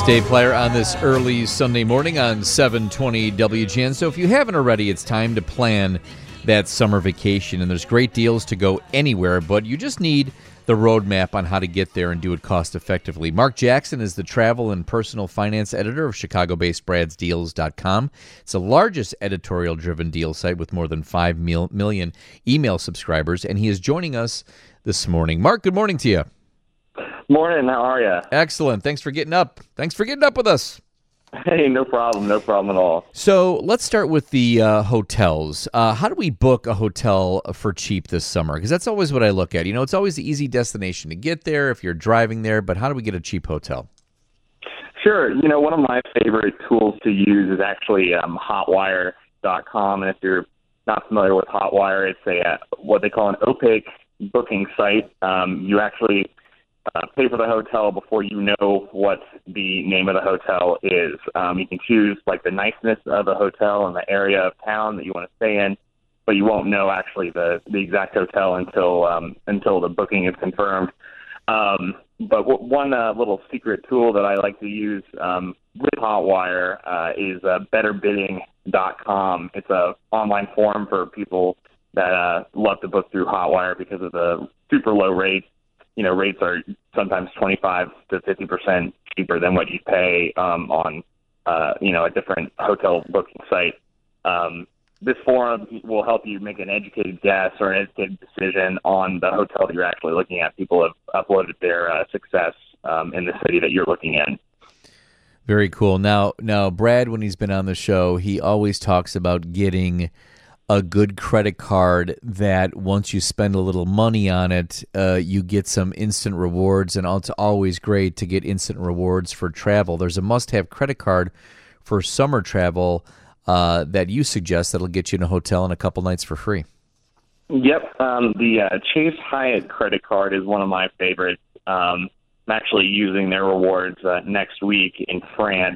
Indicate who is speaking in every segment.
Speaker 1: It's Dave Plyer on this early Sunday morning on 720 WGN. So if you haven't already, it's time to plan that summer vacation. And there's great deals to go anywhere, but you just need the roadmap on how to get there and do it cost effectively. Mark Jackson is the travel and personal finance editor of Chicago-based Brad'sDeals.com. It's the largest editorial-driven deal site with more than 5 million email subscribers, and he is joining us this morning. Mark, good morning to you.
Speaker 2: Morning, how are you?
Speaker 1: Excellent. Thanks for getting up. Thanks for getting up with us.
Speaker 2: Hey, no problem at all.
Speaker 1: So let's start with the hotels. How do we book a hotel for cheap this summer? Because that's always what I look at. You know, it's always the easy destination to get there if you're driving there, but how do we get a cheap hotel?
Speaker 2: Sure. You know, one of my favorite tools to use is actually Hotwire.com. And if you're not familiar with Hotwire, it's a what they call an opaque booking site. You actually pay for the hotel before you know what the name of the hotel is. You can choose like the niceness of the hotel and the area of town that you want to stay in, but you won't know actually the exact hotel until the booking is confirmed. But one little secret tool that I like to use with Hotwire is betterbidding.com. It's a online forum for people that love to book through Hotwire because of the super low rates. You know, rates are sometimes 25 to 50% cheaper than what you pay on a different hotel booking site. This forum will help you make an educated guess or an educated decision on the hotel that you're actually looking at. People have uploaded their success in the city that you're looking in.
Speaker 1: Very cool. Now, Brad, when he's been on the show, he always talks about getting a good credit card that once you spend a little money on it, you get some instant rewards, and it's always great to get instant rewards for travel. There's a must-have credit card for summer travel that you suggest that'll get you in a hotel in a couple nights for free.
Speaker 2: Yep. The Chase Hyatt credit card is one of my favorites. I'm actually using their rewards next week in France.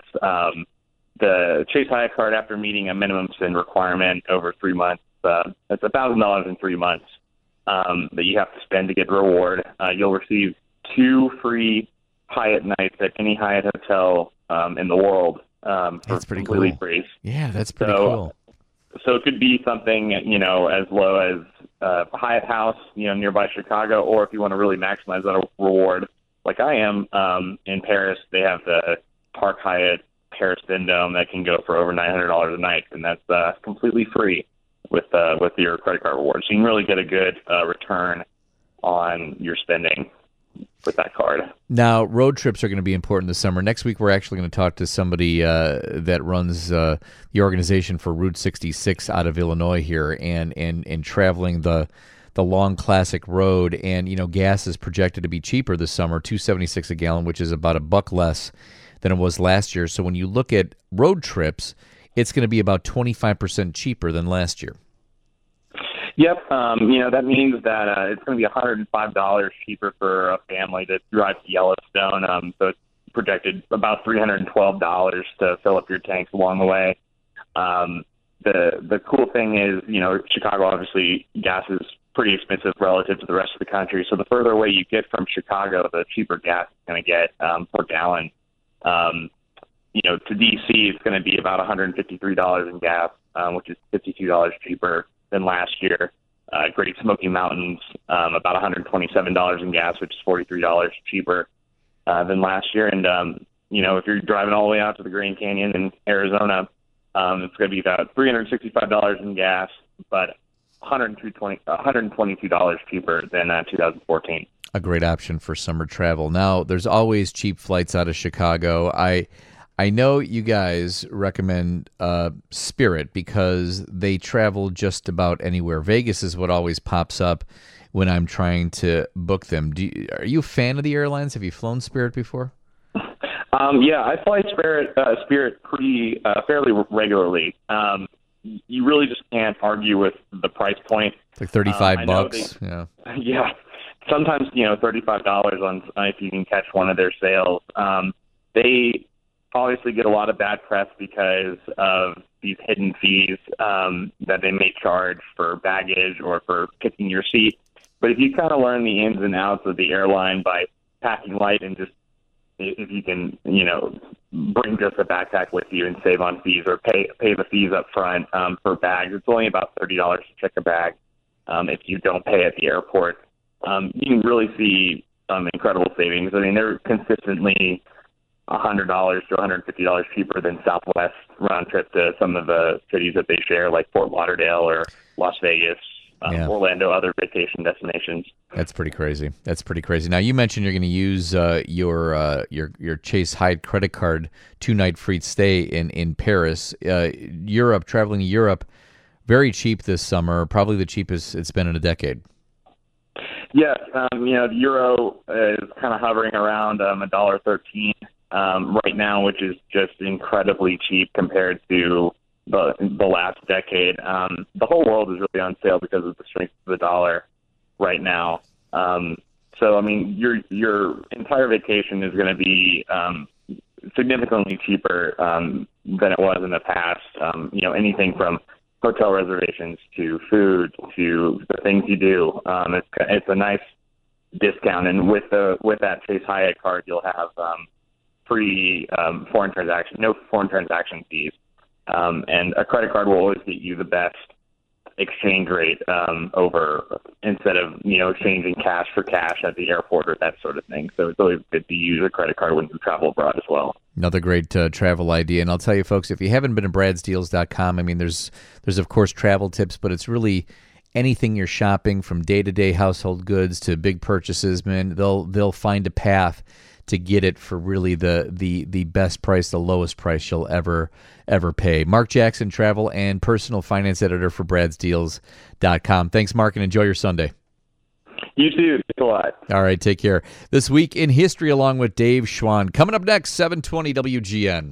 Speaker 2: The Chase Hyatt card, after meeting a minimum spend requirement over 3 months, it's $1,000 in 3 months that you have to spend to get the reward. You'll receive 2 free Hyatt nights at any Hyatt hotel in the world
Speaker 1: that's pretty
Speaker 2: completely
Speaker 1: cool.
Speaker 2: free.
Speaker 1: Yeah, that's pretty cool.
Speaker 2: So it could be something, you know, as low as a Hyatt House, you know, nearby Chicago, or if you want to really maximize that reward, like I am in Paris, they have the Park Hyatt Paris Vendome that can go for over $900 a night, and that's completely free with your credit card rewards. So you can really get a good return on your spending with that card. Now,
Speaker 1: road trips are going to be important this summer. Next week, we're actually going to talk to somebody that runs the organization for Route 66 out of Illinois here, and traveling the long classic road. And you know, gas is projected to be cheaper this summer, $2.76 a gallon, which is about $1 less than it was last year. So when you look at road trips, it's going to be about 25% cheaper than last year.
Speaker 2: Yep. You know, that means that it's going to be $105 cheaper for a family to drive to Yellowstone. So it's projected about $312 to fill up your tanks along the way. The cool thing is, you know, Chicago, obviously, gas is pretty expensive relative to the rest of the country. So the further away you get from Chicago, the cheaper gas is going to get per gallon. You know, to D.C., it's going to be about $153 in gas, which is $52 cheaper than last year. Great Smoky Mountains, about $127 in gas, which is $43 cheaper than last year. And, you know, if you're driving all the way out to the Grand Canyon in Arizona, it's going to be about $365 in gas, but $122 cheaper than 2014.
Speaker 1: A great option for summer travel. Now, there's always cheap flights out of Chicago. I know you guys recommend Spirit because they travel just about anywhere. Vegas is what always pops up when I'm trying to book them. Are you a fan of the airlines? Have you flown Spirit before?
Speaker 2: Yeah, I fly Spirit pretty fairly regularly. You really just can't argue with the price point.
Speaker 1: It's like $35. Yeah.
Speaker 2: Yeah. Sometimes, you know, $35 on if you can catch one of their sales. They obviously get a lot of bad press because of these hidden fees that they may charge for baggage or for picking your seat. But if you kind of learn the ins and outs of the airline by packing light and just if you can, bring just a backpack with you and save on fees or pay the fees up front for bags. It's only about $30 to check a bag if you don't pay at the airport. You can really see incredible savings. I mean, they're consistently $100 to $150 cheaper than Southwest round trip to some of the cities that they share, like Fort Lauderdale or Las Vegas, Orlando, other vacation destinations.
Speaker 1: That's pretty crazy. Now, you mentioned you're going to use your Chase Hyatt credit card 2-night free stay in Paris. Traveling to Europe, very cheap this summer, probably the cheapest it's been in a decade.
Speaker 2: Yes, the euro is kind of hovering around $1.13 right now, which is just incredibly cheap compared to the last decade. The whole world is really on sale because of the strength of the dollar right now. So, I mean, your entire vacation is going to be significantly cheaper than it was in the past. Anything from hotel reservations to food to the things you do. It's a nice discount, and with that Chase Hyatt card, you'll have free no foreign transaction fees, and a credit card will always get you the best exchange rate instead of exchanging cash for cash at the airport or that sort of thing. So it's always good to use a credit card when you travel abroad as well.
Speaker 1: Another great travel idea. And I'll tell you, folks, if you haven't been to bradsdeals.com, I mean, there's of course travel tips, but it's really anything you're shopping, from day-to-day household goods to big purchases. Man, they'll find a path to get it for really the best price, the lowest price you'll ever pay. Mark Jackson, travel and personal finance editor for bradsdeals.com. Thanks, Mark, and enjoy your Sunday.
Speaker 2: You too. Thanks a lot.
Speaker 1: All right, take care. This Week in History along with Dave Schwann. Coming up next, 720 WGN.